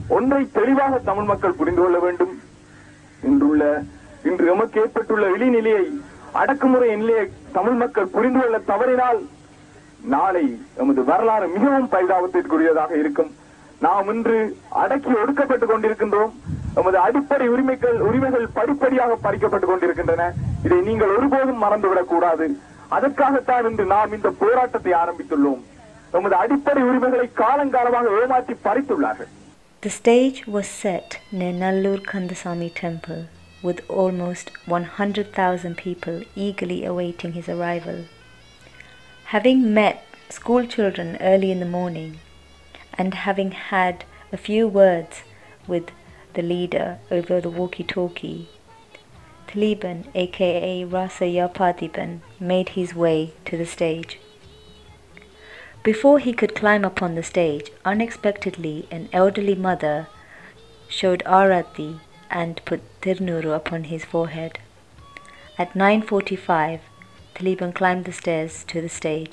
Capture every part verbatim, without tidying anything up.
ஒன்றை தெளிவாக தமிழ் மக்கள் புரிந்து கொள்ள வேண்டும். இன்றுள்ள இன்று எமக்கு ஏற்பட்டுள்ள இழிநிலையை, அடக்குமுறை நிலையை தமிழ் மக்கள் புரிந்து கொள்ள தவறினால் நாளை எமது வரலாறு மிகவும் பரிதாபத்திற்குரியதாக இருக்கும். நாம் இன்று அடக்கி ஒடுக்கப்பட்டுக் கொண்டிருக்கின்றோம். எமது அடிப்படை உரிமைகள் உரிமைகள் படிப்படியாக பறிக்கப்பட்டுக் கொண்டிருக்கின்றன. இதை நீங்கள் ஒருபோதும் மறந்துவிடக் கூடாது. அதற்காகத்தான் இன்று நாம் இந்த போராட்டத்தை ஆரம்பித்துள்ளோம். எமது அடிப்படை உரிமைகளை காலங்காலமாக ஏமாற்றி பறித்துள்ளார்கள். The stage was set near Nallur Kandasamy temple, with almost one hundred thousand people eagerly awaiting his arrival. Having met school children early in the morning, and having had a few words with the leader over the walkie-talkie, Taliban, aka Rasa Yapadiban, made his way to the stage. Before he could climb upon the stage, unexpectedly an elderly mother showed Arati and put Tirnuru upon his forehead. At nine forty-five, Taliban climbed the stairs to the stage.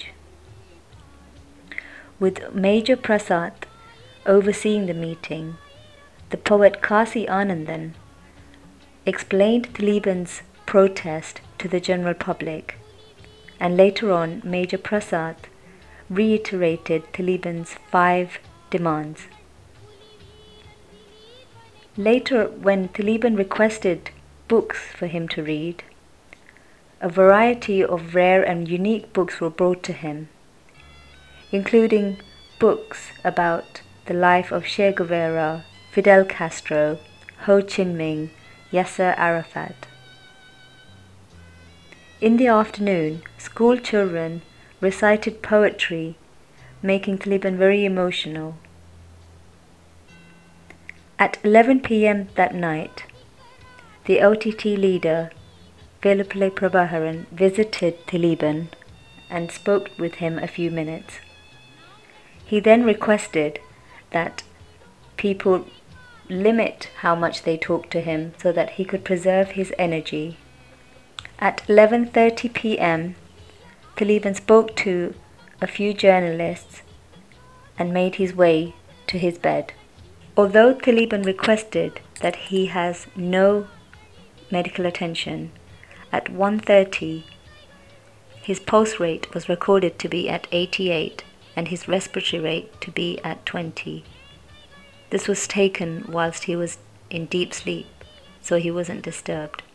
With Major Prasad overseeing the meeting, the poet Kasi Anandan explained Taliban's protest to the general public, and later on Major Prasad reiterated Taliban's five demands. Later, when Taliban requested books for him to read, a variety of rare and unique books were brought to him, including books about the life of Che Guevara, Fidel Castro, Ho Chi Minh, Yasser Arafat. In the afternoon, school children recited poetry, making Taliban very emotional. At eleven p.m. that night, the O T T leader, Veluppillai Prabhaharan, visited Taliban and spoke with him a few minutes. He then requested that people limit how much they talked to him so that he could preserve his energy. At eleven thirty p.m., Taliban spoke to a few journalists and made his way to his bed. Although Taliban requested that he has no medical attention, at one thirty his pulse rate was recorded to be at eighty-eight and his respiratory rate to be at twenty. This was taken whilst he was in deep sleep, so he wasn't disturbed.